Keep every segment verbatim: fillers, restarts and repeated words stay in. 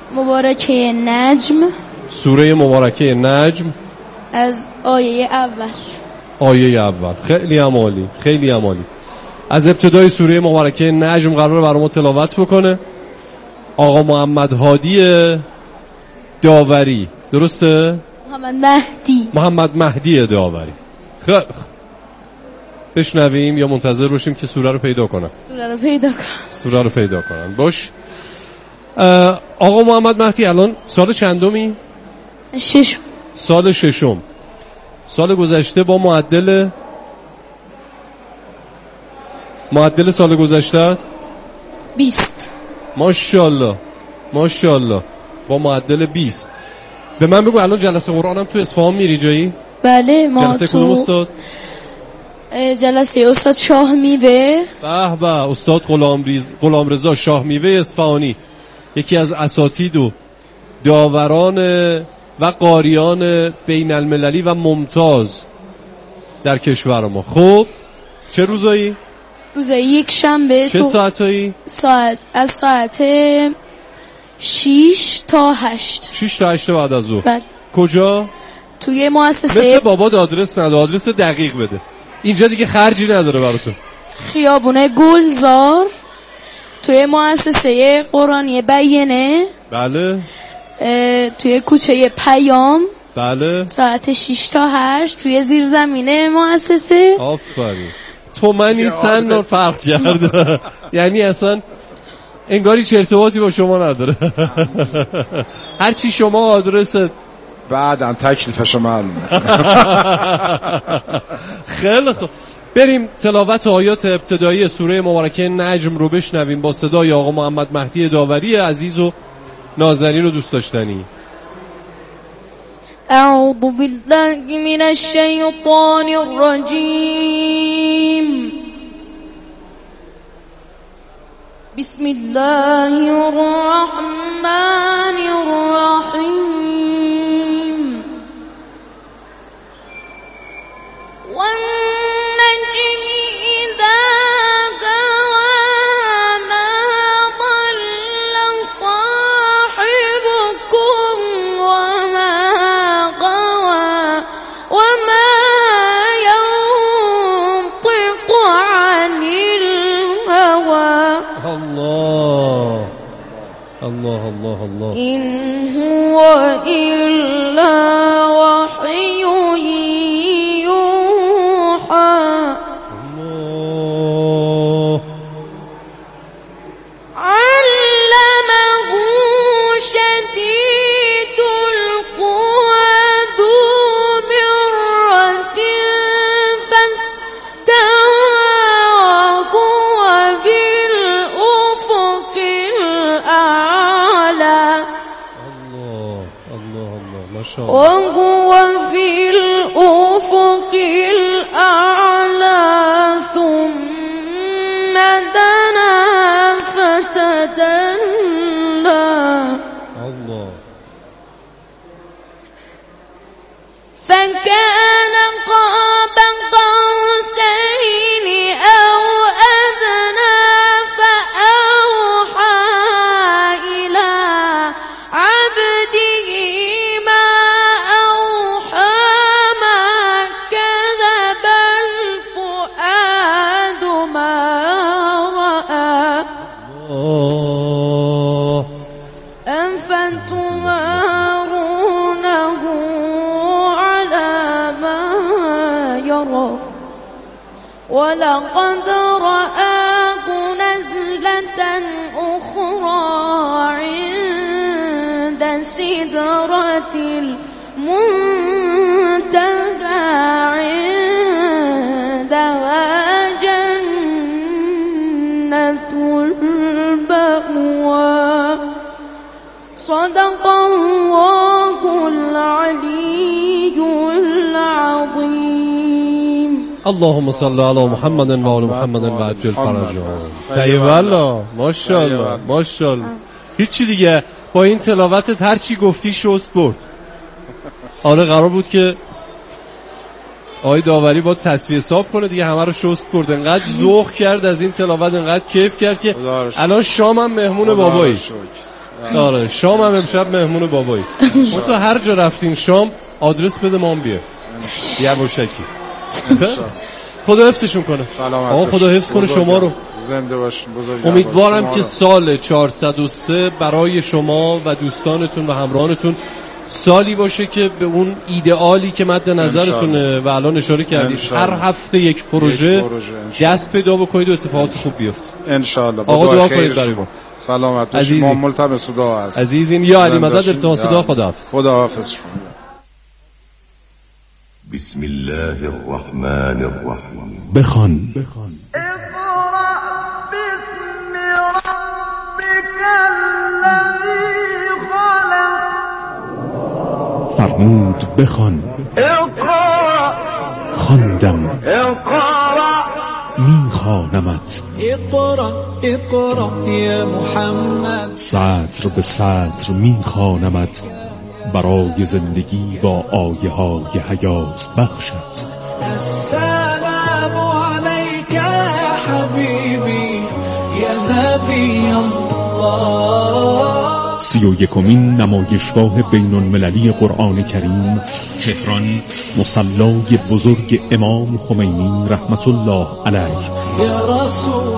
مبارکه نجم. سوره مبارکه نجم از آیه اول. آیه اول. خیلی هم عالی، خیلی هم عالی. از ابتدای سوره مبارکه نجم قراره برای ما تلاوت بکنه آقا محمد هادی داوری. درسته؟ محمد مهدی. محمد مهدی داوری. خیلی بشنویم یا منتظر باشیم که سوره رو پیدا کنن؟ سوره رو پیدا کنن. سوره رو پیدا کنن. باش. آقا محمد مهدی الان سال چندمی؟ ششم. سال ششم. سال گذشته با معدل معدل سال گذشته بیست. ماشاءالله ماشاءالله با معدل بیست. به من بگو الان جلسه قرآنم تو اصفهان میری جایی؟ بله ما جلسه تو کدوم استاد؟ جلسه استاد شاه میوه. به به استاد غلامریز غلامرضا شاه میوه اصفهانی، یکی از اساتید و داوران و قاریان بین المللی و ممتاز در کشور ما. خب چه روزایی؟ روز یک شنبه. چه ساعتایی؟ ساعت از ساعت شیش تا هشت. شیش تا هشت بعد از ظهر. بله. کجا؟ توی مؤسسه مثل بابا آدرس نده، آدرس دقیق بده، اینجا دیگه خرجی نداره براتون. خیابونه گلزار توی مؤسسه قرآنی بیینه. بله. توی کوچه پیام. بله. ساعت شیش تا هشت توی زیرزمینه مؤسسه. آفرین. تو منی سن فرق کرده. یعنی اصلا انگاری چه ارتباطی با شما نداره. هر چی شما آدرس بعدم تکلیفش معلومه. خیلی خوب، بریم تلاوت آیات ابتدایی سوره مبارکه نجم رو بشنویم با صدای آقا محمد مهدی داوری عزیز و نازنین و دوست داشتنی. اعوذ بالله من الشیطان الرجیم. بسم الله الرحمن الرحیم. والنجم إذا هوى ما ضل صاحبكم وما غوى وما ينطق عن الهوى. الله الله الله الله. إن هو إلا وحي يوحى. الله. علمه شديد القوى ذو مرة فاستوى وهو بالأفق الأعلى. الله الله الله ما شاء الله. وهو في الأفق الأعلى ثم دنا فتدلى. الله. فكان قاب قوسين أو أدنى فأوحى إلى عبده ما أوحى ما كذب الفؤاد ما رأى. الله. أفتمارونه على ما يرى ولقد رآه نزلة أخرى عند سدرة المنتهى عندها جنة المأوى. صدق الله العلي العظيم. اللهم صل على محمد و آل محمد و عجل فرجهم. طیب الله. ماشاءالله ماشاءالله. هیچی دیگه، با این تلاوتت هر چی گفتی شست برد. آره قرار بود که آقای داوری با تصفیه حساب کنه دیگه، همه رو شست برد. انقدر ذوق کرد از این تلاوت، انقدر کیف کرد که الان شام هم مهمون بابایی. آره شام هم امشب مهمون بابایی. ما تو هر جا رفتین شام آدرس بده ما هم بیا یواشکی. خدا حفظشون کنه. سلامت آقا خدا حفظ کنه شما رو. زنده باشین. بزرگ امیدوارم که سال چهارصد و سه برای شما و دوستانتون و همراهانتون سالی باشه که به اون ایدئالی که مد نظرتونه و الان اشاره کردید هر هفته یک پروژه دست پیدا بکنید و اتفاقات خوب بیفته ان شاء الله. آقا دعا کنید برای ما. سلامت باشید. ما ملتمس دعا هست عزیزین. یا علی مدد التماس دعا. خداحافظ. خداحافظ. بسم الله الرحمن الرحیم. بخوان فرمود بخوان. خواندم میخوانمت. اقرا اقرا یا محمد. سطر به سطر میخوانمت برای زندگی با آیه های حیات بخشت. السلام علیک یا حبیبی یا نبی الله. سی و یکمین نمایشگاه بین المللی قرآن کریم تهران، مصلای بزرگ امام خمینی رحمت الله علیه. یا رسول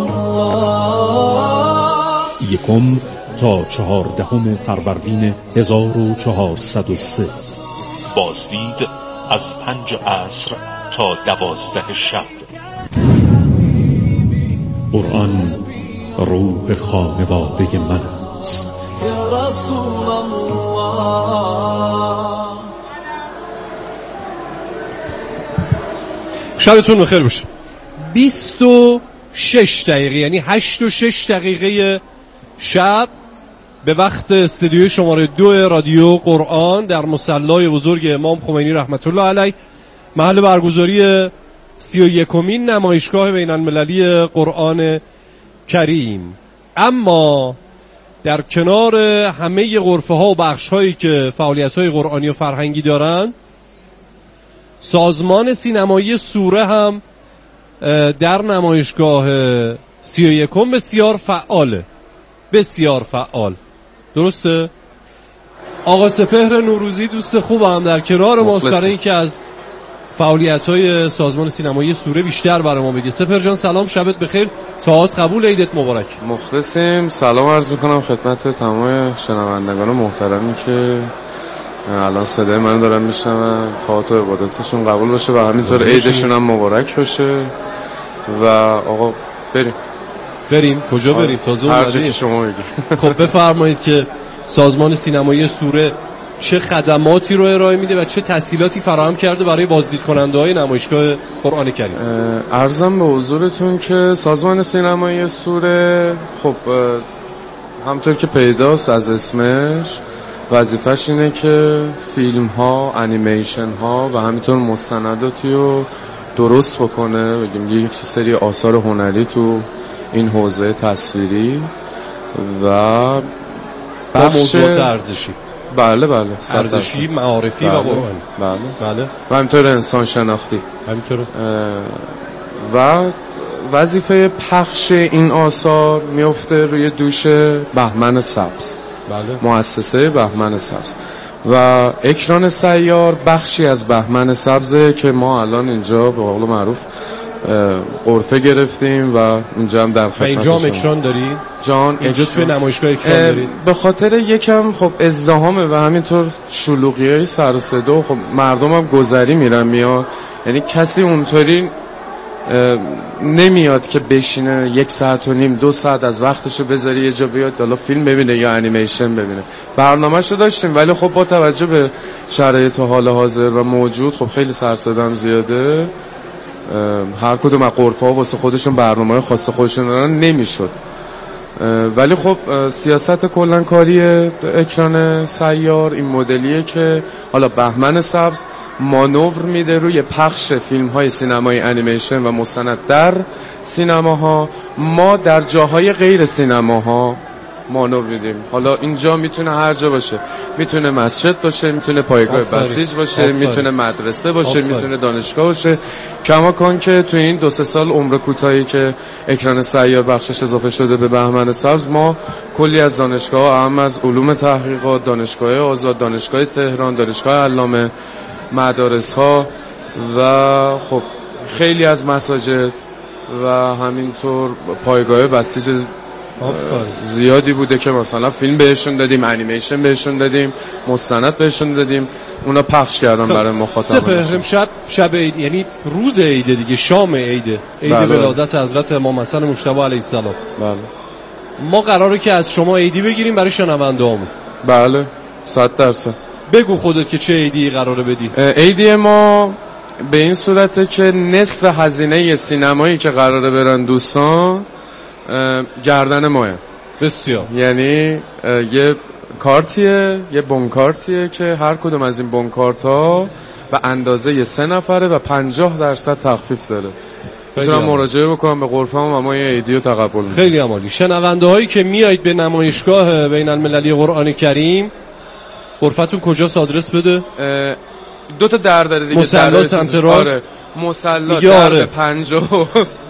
الله. یکم تا چهاردهم فروردین هزار و چهارصد و سه. بازدید از پنج عصر تا دوازده شب. قرآن روح خانواده من است. یا رسول الله. شبتون بخیر باشه. بیست و شش دقیقه یعنی هشت و شش دقیقه شب به وقت استودیو شماره دو رادیو قرآن در مصلای بزرگ امام خمینی رحمت الله علیه، محل برگزاری سی و یکمین نمایشگاه بین المللی قرآن کریم. اما در کنار همه غرفه ها و بخش هایی که فعالیت های قرآنی و فرهنگی دارن، سازمان سینمایی سوره هم در نمایشگاه سی و یکم بسیار فعاله. بسیار فعال. درسته؟ آقا سپهر نوروزی دوست خوب هم در کنار ماست برای اینکه از فعالیت‌های سازمان سینمایی سوره بیشتر برای ما بگه. سپهر جان سلام، شبت بخیر، تاعت قبول، عیدت مبارک. مخلصیم. سلام عرض میکنم خدمت تمام شنوندگان محترمی که الان صدای من دارن میشنون. تاعت و عبادتشون قبول باشه و همینطور عیدشون هم مبارک باشه. و آقا بریم بریم کجا بریم؟ تازه اومدیم. شما بگید. خب بفرمایید که سازمان سینمایی سوره چه خدماتی رو ارائه میده و چه تسهیلاتی فراهم کرده برای بازدید کننده های نمایشگاه قرآن کریم؟ عرضم به حضورتون که سازمان سینمایی سوره خب همطور که پیداست از اسمش وظیفش اینه که فیلم ها، انیمیشن ها و همینطور مستنداتی رو درست بکنه، بگیم یک سری آثار هنری تو این حوزه تصویری و با موضوعات ارزشی. بله بله ارزشی، معارفی بله. و قرآنی. بله بله. و همینطور انسان شناختی. همینطور. و وظیفه پخش این آثار میفته روی دوش بهمن سبز. بله. مؤسسه بهمن سبز و اکران سیار بخشی از بهمن سبزه که ما الان اینجا به قول معروف غرفه گرفتیم و اینجا هم در خدمت شما. اینجا هم اکران داری؟ جان اینجا توی نمایشگاه اکران داری؟ به خاطر یکم خب ازدحامه و همینطور شلوغیای سر و صدا، خب مردم هم گذری میرن میاد، یعنی کسی اونطوری نمیاد که بشینه یک ساعت و نیم دو ساعت از وقتشو بذاری یه جا بیاد حالا فیلم ببینه یا انیمیشن ببینه. برنامه‌شو داشتیم ولی خب با توجه به شرایط حال حاضر و موجود خب خیلی سر و صدا زیاده، هر کدوم از غرفه‌ها واسه خودشون برنامه‌های خاص خودشون دارن، نمیشد. ولی خب سیاست کلن کاری اکران سیار این مدلیه که حالا بهمن سبز مانور میده روی پخش فیلم های سینمایی انیمیشن و مستند در سینماها. ما در جاهای غیر سینماها مانو میدیم. حالا اینجا میتونه هر جا باشه، میتونه مسجد باشه، میتونه پایگاه بسیج باشه، آفره. میتونه مدرسه باشه، آفره. میتونه دانشگاه باشه. کما کن که تو این دو سه سال عمر کوتاهی که اکران سیار بخشش اضافه شده به بهمن سبز، ما کلی از دانشگاه، اهم از علوم تحقیقات، دانشگاه آزاد، دانشگاه تهران، دانشگاه علامه، مدارس ها و خب خیلی از مساجد و همینطور پایگاه بسیج زیادی بوده که مثلا فیلم بهشون دادیم، انیمیشن بهشون دادیم، مستند بهشون دادیم، اونا پخش کردن برای مخاطبان. سپهر شب شب عید، یعنی روز عید دیگه، شام عید، عید بله. ولادت حضرت امام حسن مجتبی علیه السلام. بله. ما قراره که از شما عیدی بگیریم برای شنونده‌هامون. بله. صد درصد. بگو خودت که چه عیدی قراره بدی. عیدی ما به این صورته که نصف هزینه سینمایی که قراره برن دوستان گردن ماه. بسیار. یعنی یه کارتیه، یه بونکارتیه که هر کدوم از این بونکارت-ها به اندازه یه سه نفره و پنجاه درصد تخفیف داره. میتونم مراجعه بکنم به غرفه‌ام و ما یه عیدی رو تقبل می‌کنیم. خیلی عالی. شنونده هایی که میایید به نمایشگاه بین المللی قرآن کریم، غرفتون کجاست؟ آدرس بده. دو تا در داره دیگه. مصلی سمت راست. مصلی در پنجاه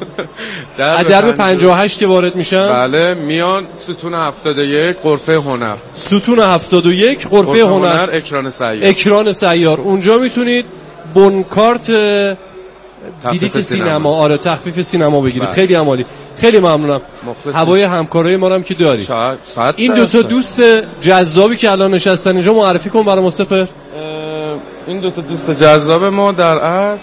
در درب پنجاه و هشت که وارد میشن. بله. میان ستون هفتاد و یک غرفه هنر. ستون هفتاد و یک غرفه هنر. هنر اکران سیار. اکران سیار. اونجا میتونید بونکارت بلیت سینما، آره تخفیف سینما بگیرید. بله. خیلی عالی. خیلی ممنونم. هوای همکارای ما هم که داری. این دو تا دوست جذابی که الان نشستن اینجا معرفی کن برام سپهر. این دو تا دوست جذاب ما در اصل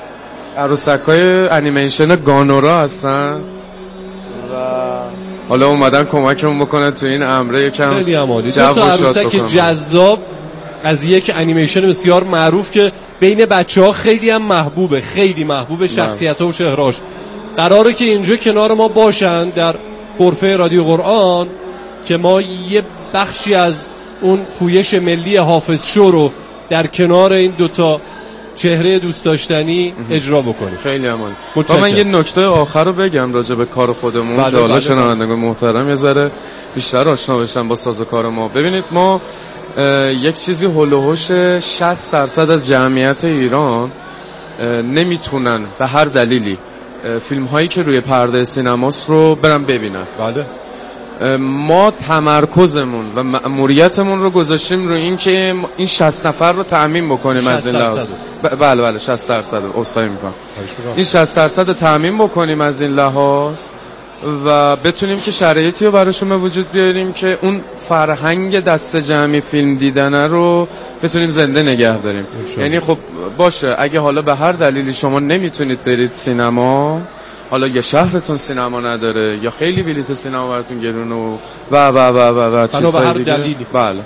عروسکای انیمیشن گانورا هستن و حالا اومدن کمکمون بکنه تو این امره یکم. خیلی عالی. دو تا عروسک جذاب از یک انیمیشن بسیار معروف که بین بچه‌ها خیلی هم محبوبه، خیلی محبوبه، شخصیت‌ها و چهرهاش. قراره که اینجا کنار ما باشن در غرفه رادیو قرآن که ما یه بخشی از اون پویش ملی حافظ شو رو در کنار این دوتا چهره دوست داشتنی اجرا بکنیم. خیلی عالی. با من یه نکته آخر رو بگم راجع به کار خودمون که حالا شنوندگان محترم یه ذره بیشتر آشنا بشن با سازوکار ما. ببینید ما یک چیزی هول و هوش شصت درصد از جمعیت ایران نمیتونن به هر دلیلی فیلم هایی که روی پرده سینماست رو برن ببینن. بله. ما تمرکزمون و مأموریتمون رو گذاشتیم روی این که این شصت نفر رو تأمین بکنیم از این لحاظ. ب- بله بله شصت درصد عذرخواهی میکنم. این شصت درصد تأمین بکنیم از این لحاظ و بتونیم که شرایطی رو براشون به وجود بیاریم که اون فرهنگ دست جمعی فیلم دیدن رو بتونیم زنده نگه داریم. یعنی خب باشه اگه حالا به هر دلیلی شما نمیتونید برید سینما، حالا یا شهرتون سینما نداره یا خیلی بلیت سینما براتون گرونه و و و و و, و چیزای دیگه، بله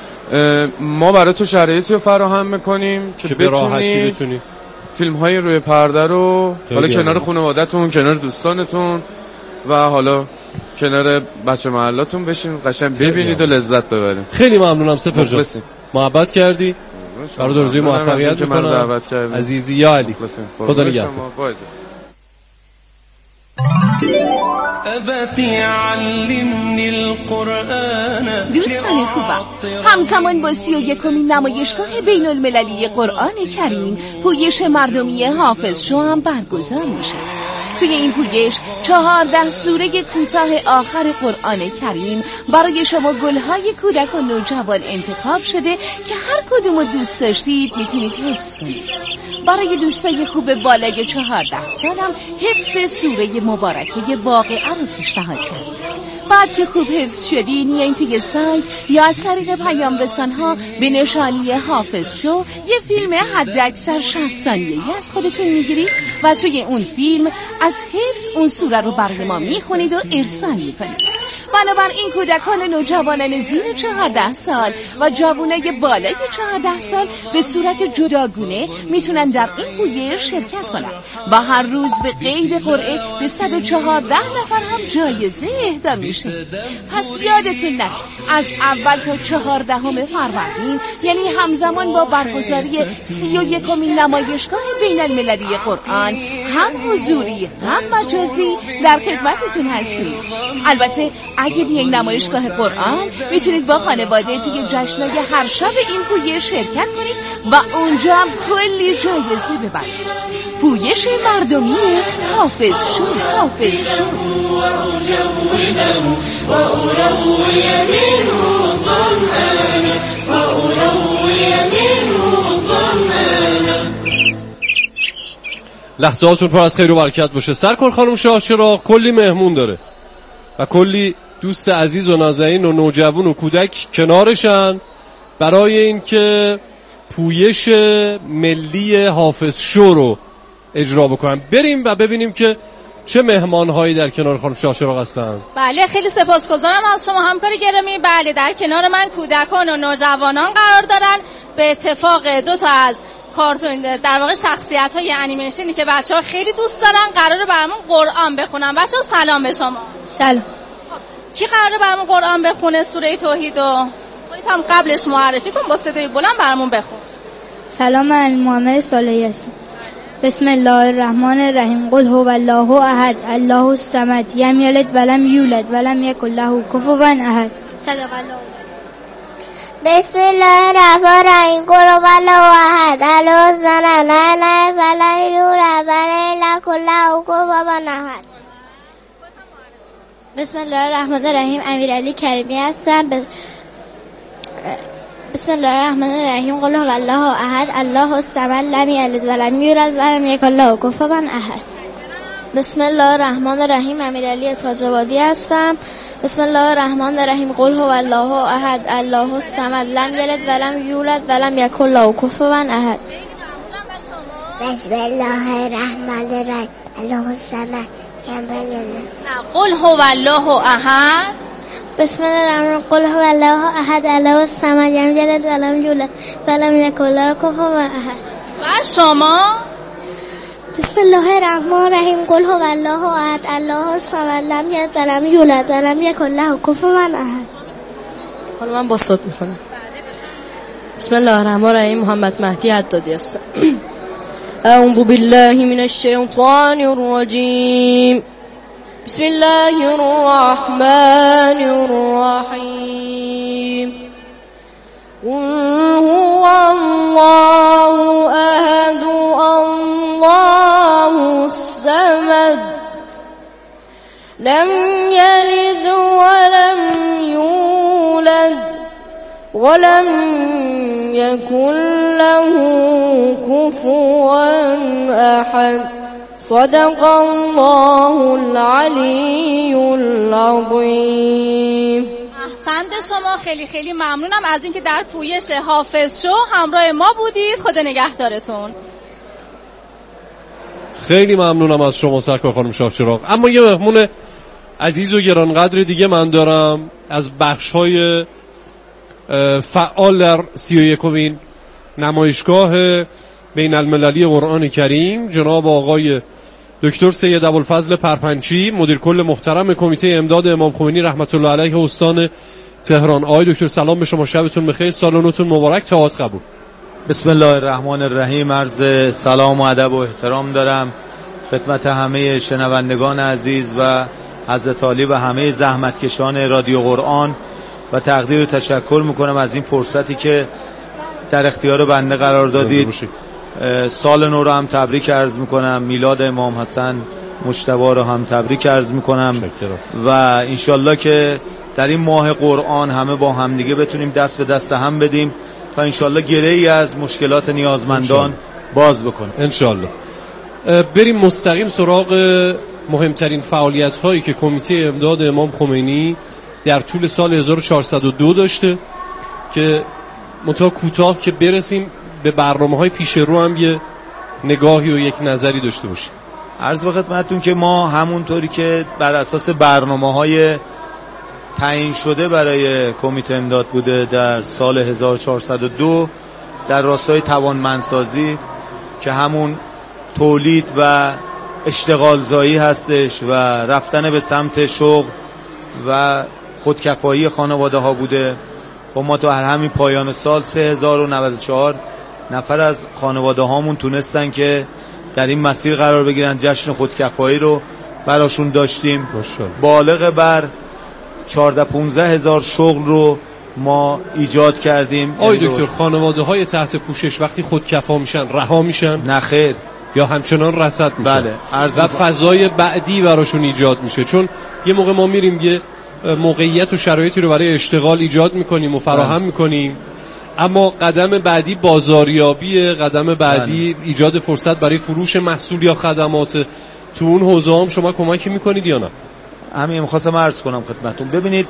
ما برای تو شرایطی رو فراهم میکنیم که, که بتونی بتونی فیلم های روی پرده رو حالا کنار خانواده‌تون، کنار دوستانتون و حالا کنار بچه محلاتون بشین قشنگ ببینید و لذت ببرید. خیلی ممنونم سپهر جان، محبت کردی، برات آرزوی موفقیت میکنم عزیزی یا علی. خدا نگهدار. دوستان خوبم، همزمان با سی و یکمین نمایشگاه بین المللی قرآن کریم پویش مردمی حافظ شو هم برگزار میشه. توی این پویش چهارده سوره کوتاه آخر قرآن کریم برای شما گلهای کودک و نوجوان انتخاب شده که هر کدوم رو دوست داشتید میتونید حفظ کنید. برای دوستای خوب بالای چهارده سالم حفظ سوره مبارکه واقعه رو پیشنهاد کردیم. بعد که خوب حفظ شدین میایین توی سایت یا از طریق پیام رسان‌ها به نشانی حافظ شو یه فیلم حداکثر شصت ثانیه‌ای از خودتون میگیرید و توی اون فیلم از حفظ اون سوره رو برای ما میخونید و ارسال میکنید. بنابراین کودکان و نوجوانان زیر چهارده سال و جوانای بالای چهارده سال به صورت جداگونه میتونن در این پویش شرکت کنن و هر روز به قید قرعه به صد و چهارده نفر هم جایزه اهدا میشه. پس یادتون نره از اول تا چهاردهم فروردین، یعنی همزمان با برگزاری سی و یکمین نمایشگاه بین المللی قرآن، هم حضوری هم مجازی در خدمتتون هستیم. البته اگه بیاین نمایشگاه قرآن میتونید با خانواده توی جشنای هر شب این پویش شرکت کنید و اونجا هم کلی جایزه ببرید. پویش مردمی حافظ شد حافظ شد. لحظاتون پر از خیر و برکت باشه. سرکار خانم شاه چراغ کلی مهمون داره و کلی دوست عزیز و نازنین و نوجوان و کودک کنارشن برای اینکه پویش ملی حافظ شو رو اجرا بکنن. بریم و ببینیم که چه مهمان‌هایی در کنار خانم شاه چراغ هستن. بله خیلی سپاسگزارم از شما همکار گرامی. بله در کنار من کودکان و نوجوانان قرار دارن. به اتفاق دو تا از کارتون در واقع شخصیت‌های انیمیشنی که بچه‌ها خیلی دوست دارن قراره برامون قرآن بخونن. بچه‌ها سلام به شما. سلام. کی قراره برامون قرآن بخونه؟ سوره توحید و خودت هم قبلش معرفی کن با صدای بلند برامون بخون. سلام، من محمد صالحی هستم. بسم الله الرحمن الرحیم. قل هو الله احد الله الصمد لم یلد ولم یولد ولم یکن له کفوا احد. صدق الله. بسم الله الرحمن الرحیم. قل هو الله احد الله الصمد لم یلد ولم یولد ولم یکن له کفوا احد. بسم الله الرحمن الرحیم. امیرعلی کریمی هستم. ب... بسم الله الرحمن الرحیم. قل هو الله احد الله الصمد لم یلد ولم یولد ولم یکن له کفوا احد. بسم الله الرحمن الرحیم. امیرعلی تاج‌آبادی هستم. بسم الله الرحمن الرحیم. قل هو الله احد الله الصمد لم یلد ولم یولد ولم یکن له کفوا احد. بسم الله الرحمن الرحیم. الله الصمد قل هو الله احد. بسم الله الرحمن. قل هو الله احد الله الصمد لم یلد ولم یولد ولم یکن له کفوا احد. و شما؟ بسم الله الرحمن الرحیم. قل هو الله احد الله الصمد لم یلد ولم یولد ولم یکن له کفوا احد. حالا من با صوت میخونم. بسم الله الرحمن الرحیم. محمد مهدی حدادی هستم. اعوذ بالله من الشیطان الرجیم. بسم الله الرحمن الرحیم. قل هو الله احد الله الصمد لم یلد ولم یولد ولم یکن له کفوا احد. صدق الله العلی العظیم. احسنت شما. خیلی خیلی ممنونم از اینکه در پویش حافظ شو همراه ما بودید. خدا نگهدارتون. خیلی ممنونم از شما سرکار خانم شاه چراغ. اما یه مهمون عزیز و گرانقدر دیگه من دارم از بخش‌های فعال در سی و یکمین نمایشگاه بین المللی قرآن کریم، جناب آقای دکتر سید ابوالفضل پرپنچی، مدیر کل محترم کمیته امداد امام خمینی رحمت الله علیه استان تهران. آقای دکتر سلام به شما، شبتون بخیر، سال نوتون مبارک، طاعات قبول. بسم الله الرحمن الرحیم. عرض سلام و ادب و احترام دارم خدمت همه شنوندگان عزیز و حضرت عالی و همه زحمتکشان رادیو قرآن و تقدیر و تشکر میکنم از این فرصتی که در اختیار بنده قرار دادید. سال نو رو هم تبریک عرض میکنم، میلاد امام حسن مجتبی رو هم تبریک عرض میکنم و انشالله که در این ماه قرآن همه با هم دیگه بتونیم دست به دست هم بدیم تا انشالله گره‌ای از مشکلات نیازمندان باز بکنیم انشالله. بریم مستقیم سراغ مهمترین فعالیت هایی که کمیته امداد امام خمینی در طول سال هزار و چهارصد و دو داشته که منتها کوتاه که برسیم به برنامه های پیش رو هم یه نگاهی و یک نظری داشته باشیم. عرض به خدمتتون که ما همونطوری که بر اساس برنامه های تعیین شده برای کمیته امداد بوده در سال هزار و چهارصد و دو در راستای توانمندسازی که همون تولید و اشتغال زایی هستش و رفتن به سمت شغل و خودکفایی خانواده ها بوده. خب ما تا هر همین پایان سال سه هزار و نود و چهار نفر از خانواده هامون تونستن که در این مسیر قرار بگیرن. جشن خودکفایی رو براشون داشتیم. بالغ بر چهارده پانزده هزار شغل رو ما ایجاد کردیم. آقای دکتر، خانواده های تحت پوشش وقتی خودکفا میشن رها میشن؟ نه خیر، یا همچنان رصد میشن؟ بله. و فضای بعدی براشون ایجاد میشه، چون یه موقع ما میریم یه موقعیت و شرایطی رو برای اشتغال ایجاد میکنیم و فراهم بله. میکنیم، اما قدم بعدی بازاریابی، قدم بعدی بله. ایجاد فرصت برای فروش محصول یا خدمات. تو اون حوزه هم شما کمکی میکنید یا نه؟ همین می‌خواستم عرض کنم خدمتتون. ببینید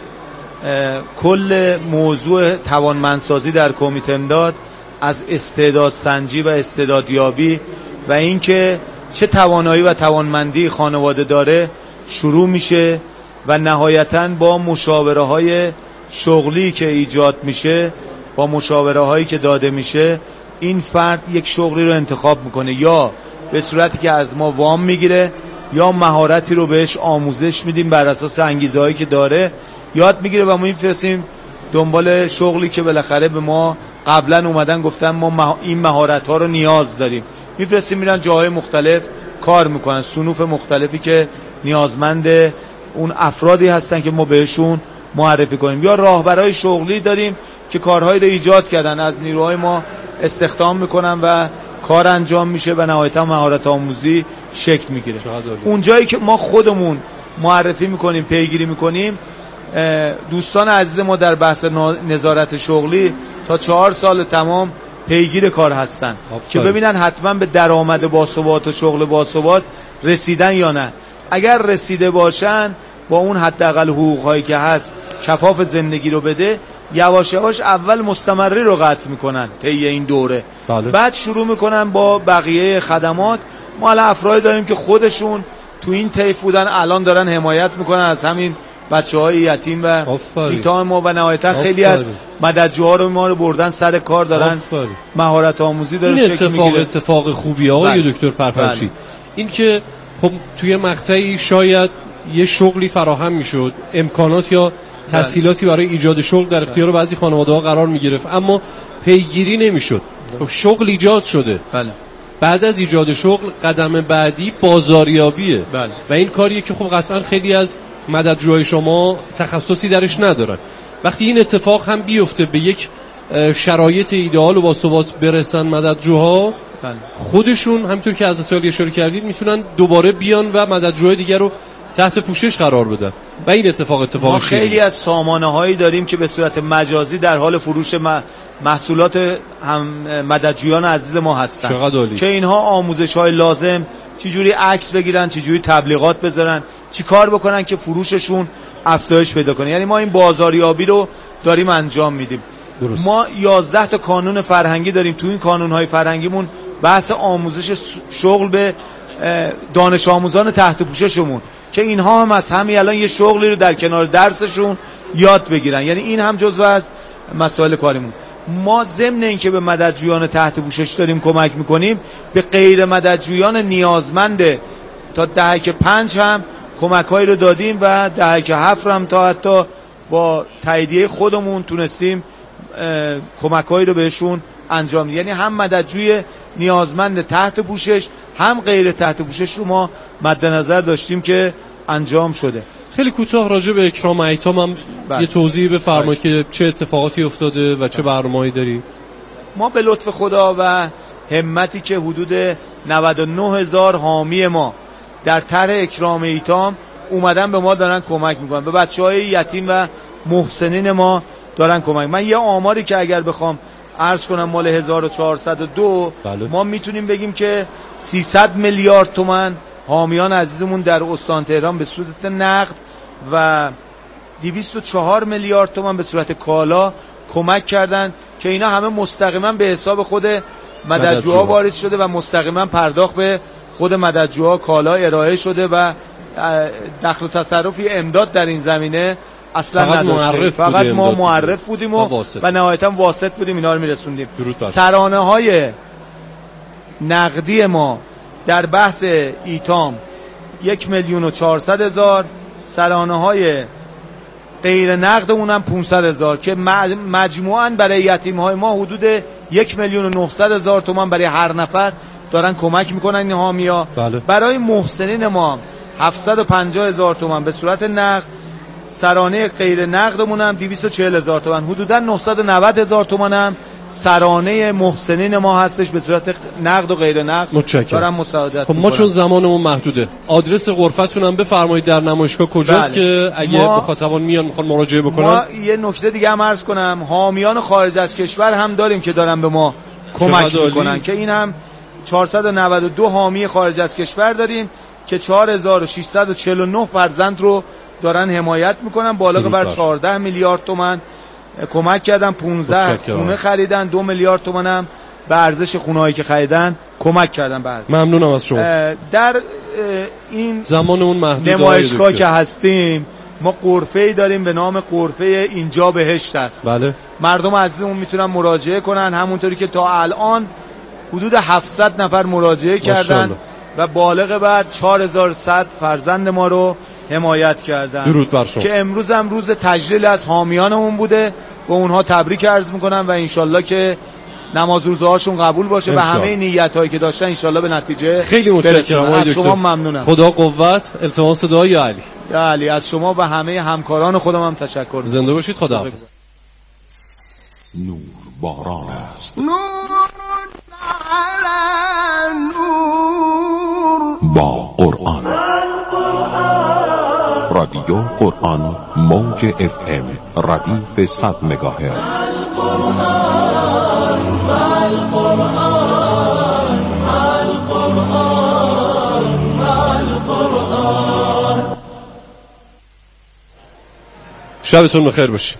کل موضوع توانمندسازی در کمیته امداد از استعداد سنجی و استعدادیابی و اینکه چه توانایی و توانمندی خانواده داره شروع میشه و نهایتاً با مشاوره های شغلی که ایجاد میشه، با مشاوره هایی که داده میشه، این فرد یک شغلی رو انتخاب میکنه، یا به صورتی که از ما وام میگیره یا مهارتی رو بهش آموزش میدیم بر اساس انگیزه هایی که داره یاد میگیره و ما میفرستیم دنبال شغلی که بالاخره به ما قبلا اومدن گفتن ما این مهارت ها رو نیاز داریم، میفرستیم میرن جاهای مختلف کار میکنن، صنوف مختلفی که نیازمند اون افرادی هستن که ما بهشون معرفی کنیم. یا راهبرای شغلی داریم که کارهایی رو ایجاد کردن، از نیروهای ما استخدام میکنن و کار انجام میشه و نهایتا مهارت آموزی شکل میگیره. اون جایی که ما خودمون معرفی میکنیم، پیگیری میکنیم، دوستان عزیز ما در بحث نظارت شغلی تا چهار سال تمام پیگیر کار هستن که ببینن حتما به درآمد باثبات و شغل باثبات رسیدن یا نه. اگر رسیده باشن با اون حداقل حقوق‌هایی که هست کفاف زندگی رو بده، یواش یواش اول مستمری رو قطع میکنن طی این دوره. بله. بعد شروع میکنن با بقیه خدمات. ما الان افرادی داریم که خودشون تو این طیف بودن، الان دارن حمایت میکنن از همین بچه‌های یتیم و ایتام ما و نهایتا خیلی از مددجوها رو ما رو بردن سر کار، دارن مهارت آموزی داره شکل میگیره. اتفاق اتفاق خوبی آقای دکتر پرپرچی. این که خب توی مقطعی شاید یه شغلی فراهم میشد، امکانات یا تسهیلاتی برای ایجاد شغل در اختیار بعضی خانواده‌ها قرار میگرفت، اما پیگیری نمیشد. خب شغل ایجاد شده. بله. بعد از ایجاد شغل قدم بعدی بازاریابیه. بله. و این کاریه که خب قطعا خیلی از مددجوهای شما تخصصی درش ندارن. وقتی این اتفاق هم بیفته به یک شرایط ایدئال و باثبات برسن مددجوها، بله. خودشون همونطور که حضرت علی اشاره کردید میتونن دوباره بیان و مددجوهای دیگر رو تحت پوشش قرار بدن و این اتفاق اتفاق ما خیلی از سامانه هایی داریم که به صورت مجازی در حال فروش محصولات هم مددجویان عزیز ما هستن که اینها آموزش های لازم، چجوری عکس بگیرن، چجوری تبلیغات بذارن، چی کار بکنن که فروششون افزایش پیدا کنه. یعنی ما این بازاریابی رو داریم انجام میدیم. درست. ما یازده تا کانون فرهنگی داریم. تو این کانون های فرهنگیمون بحث آموزش شغل به دانش آموزان تحت پوششمون که اینها هم از همین الان یه شغلی رو در کنار درسشون یاد بگیرن. یعنی این هم جزو از مسائل کاریمون. ما ضمن اینکه به مددجویان تحت پوشش داریم کمک میکنیم، به غیر مددجویان نیازمند تا دهک پنج هم کمک‌هایی رو دادیم و دهک هفت هم تا حتی با تاییدیه خودمون تونستیم کمک‌هایی رو بهشون انجام دادیم. یعنی هم مددجوی نیازمند تحت پوشش هم غیر تحت پوشش رو ما مد نظر داشتیم که انجام شده. خیلی کوتاه راجع به اکرام ایتام هم بله. یه توضیح بفرمایید که چه اتفاقاتی افتاده و چه برنامه‌ای داری؟ ما به لطف خدا و همتی که حدود نود و نه هزار حامی ما در طرح اکرام ایتام اومدن به ما دارن کمک میکنن، به بچهای یتیم و محسنین ما دارن کمک. من یه آماری که اگر بخوام عرض کنم مال هزار و چهارصد و دو بله. ما میتونیم بگیم که سیصد میلیارد تومان حامیان عزیزمون در استان تهران به صورت نقد و دویست و چهار میلیارد تومان به صورت کالا کمک کردن که اینا همه مستقیما به حساب خود مددجوها وارد شده و مستقیما پرداخت به خود مددجوها کالا ارائه شده و دخل و تصرفی امداد در این زمینه اصلا فقط نداشتیم. فقط ما معرف بودیم و, و نهایتا واسط بودیم، اینا رو میرسوندیم. سرانه های نقدی ما در بحث ایتام یک میلیون و چهارصد هزار، سرانه های غیر نقد اونم پانصد هزار که مجموعاً برای یتیم های ما حدود یک میلیون و نهصد هزار تومان برای هر نفر دارن کمک میکنن این حامیا. بله. برای محسنین ما هفتصد و پنجاه هزار تومان به صورت نقد، سرانه غیر نقدمون هم دویست و چهل هزار تومان، حدودا نهصد و نود هزار تومان هم سرانه محسنین ما هستش به صورت نقد و غیر نقد. دارم مساعدت. خب ما چون زمانمون محدوده، آدرس غرفتون هم بفرمایید در نمایشگاه کجاست؟ بله. که اگه مخاطبان میان میخوان مراجعه بکنن. ما یه نکته دیگه هم عرض کنم، حامیان خارج از کشور هم داریم که دارن به ما کمک میکنن که این هم چهارصد و نود و دو حامی خارج از کشور داریم که چهار هزار و ششصد و چهل و نه فرزند رو دارن حمایت میکنن، بالغ بر چهارده میلیارد تومان کمک کردن، پانزده خونه خریدن، دو میلیارد تومان هم به ارزش خونه‌هایی که خریدن کمک کردن. بعد ممنونم از شما. در این زمانمون محدود نمایشگاه که هستیم ما غرفه‌ای داریم به نام غرفه اینجا بهشت است. بله. مردم عزیزمون میتونن مراجعه کنن، همونطوری که تا الان حدود هفتصد نفر مراجعه کردن و بالغ بر چهار هزار و صد فرزند ما رو حمایت کردن. درود بر شما. که امروز هم روز تجلیل از حامیانمون بوده، به اونها تبریک عرض میکنم و انشالله که نماز روزه هاشون قبول باشه و همه نیت هایی که داشتن انشالله به نتیجه. خیلی متشکرم از شما ممنونم. خدا قوت. التماس دعا یا علی. یا علی. از شما و همه همکاران خودم هم تشکر میکنم. زنده باشید. خدا حافظ. نور باران است. نور علی نور. با قرآن. رادیو قرآن موج اف ام ردیف صد مگاهرتز. شبتون بخیر باشه.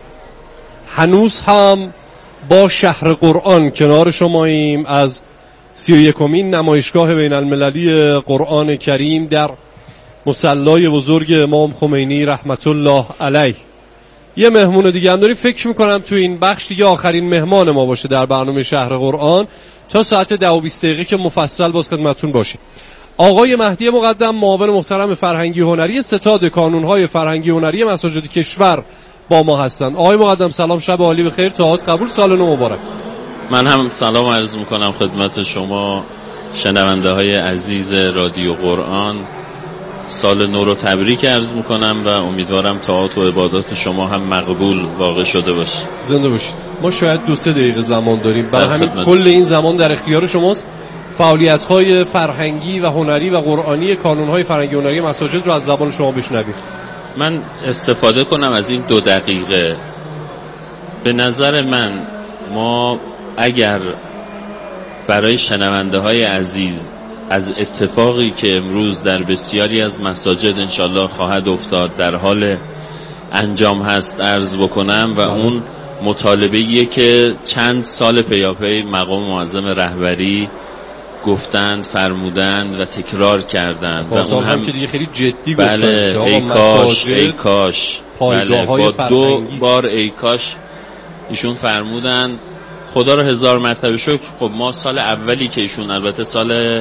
هنوز هم با شهر قرآن کنار شماییم از سی و یکمین نمایشگاه بین المللی قرآن کریم در مصلای بزرگ امام خمینی رحمت الله علیه. یه مهمون دیگه هم داریم، فکر میکنم تو این بخش دیگه آخرین مهمان ما باشه در برنامه شهر قرآن تا ساعت ده و بیست دقیقه که مفصل باز خدمتتون باشه. آقای مهدی مقدم، معاون محترم فرهنگی هنری ستاد کانونهای فرهنگی هنری مساجد کشور با ما هستن. آقای مقدم سلام، شب عالی بخیر، تاعت قبول، سال نو مبارک. من هم سلام عرض میکنم خدمت شما شنونده های عزیز رادیو قرآن، سال نو رو تبریک عرض میکنم و امیدوارم طاعات و عبادات شما هم مقبول واقع شده باشه. زنده باشید. ما شاید دو سه دقیقه زمان داریم، برای همین کل این زمان در اختیار شماست. فعالیت‌های فرهنگی و هنری و قرآنی کانون‌های فرهنگی هنری مساجد رو از زبان شما بشنویم. من استفاده کنم از این دو دقیقه. به نظر من ما اگر برای شنونده های عزیز از اتفاقی که امروز در بسیاری از مساجد انشالله خواهد افتاد در حال انجام هست عرض بکنم و اون مطالبه‌ایه که چند سال پیاپی مقام معظم رهبری گفتند، فرمودند و تکرار کردند و اون هم که دیگه خیلی جدی گفتند. بله، ای کاش ای کاش بله با دو بار ای کاش ایشون فرمودند. خدا رو هزار مرتبه شکر. خب ما سال اولی که ایشون، البته سال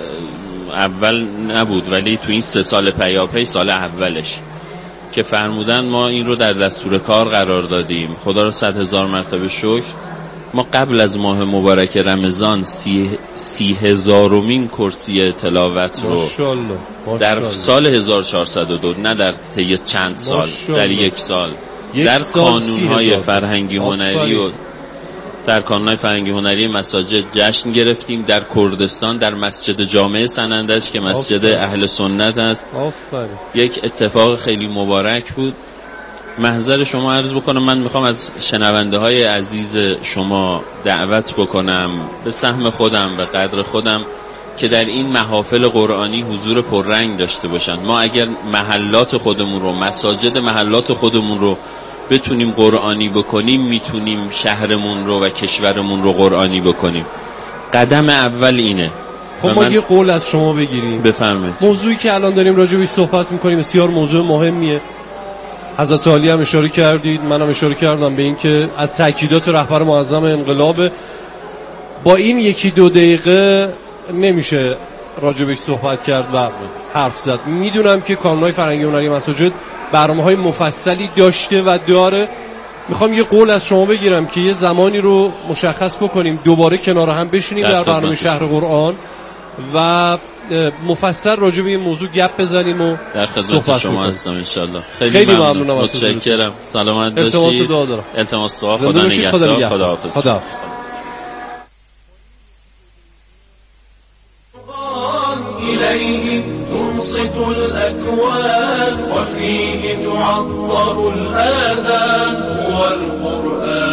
اول نبود ولی تو این سه سال پیاپی سال اولش که فرمودن ما این رو در دستور کار قرار دادیم. خدا رو صد هزار مرتبه شکر. ما قبل از ماه مبارک رمضان سی, سی هزارمین کرسی تلاوت رو ماشالله. ماشالله. در سال هزار و چهارصد و دو، نه در طی چند سال، ماشالله. در یک سال یک در سال کانونهای فرهنگی هنری و در کانونهای فرهنگی هنری مساجد جشن گرفتیم. در کردستان در مسجد جامع سنندج که مسجد آفره. اهل سنت است آفره. یک اتفاق خیلی مبارک بود. محضر شما عرض بکنم، من میخوام از شنونده های عزیز شما دعوت بکنم به سهم خودم و قدر خودم که در این محافل قرآنی حضور پررنگ داشته باشند. ما اگر محلات خودمون رو، مساجد محلات خودمون رو بتونیم قرآنی بکنیم، میتونیم شهرمون رو و کشورمون رو قرآنی بکنیم. قدم اول اینه. خب ما یه قول از شما بگیریم. بفرمایید. موضوعی که الان داریم راجع بهش صحبت میکنیم بسیار موضوع مهمیه. حضرت عالی هم اشاره کردید، منم اشاره کردم به این که از تاکیدات رهبر معظم انقلاب. با این یکی دو دقیقه نمیشه راجع بهش صحبت کرد و حرف زد. میدونم که کانونهای فرهنگی هنری مساجد برنامه‌های مفصلی داشته و داره. میخوام یه قول از شما بگیرم که یه زمانی رو مشخص بکنیم دوباره کنار هم بشینیم در برنامه شهر قرآن و مفصل راجع به این موضوع گپ بزنیم و در خدمت شما هستم ان شاء الله. خیلی, خیلی ممنونم، متشکرم. سلامت باشید. التماس دعا دارم. التماس دعا. خدا نگهدار. خداحافظ. خداحافظ. إليه تنصت الأكوان وفيه تعطر الآذان هو القرآن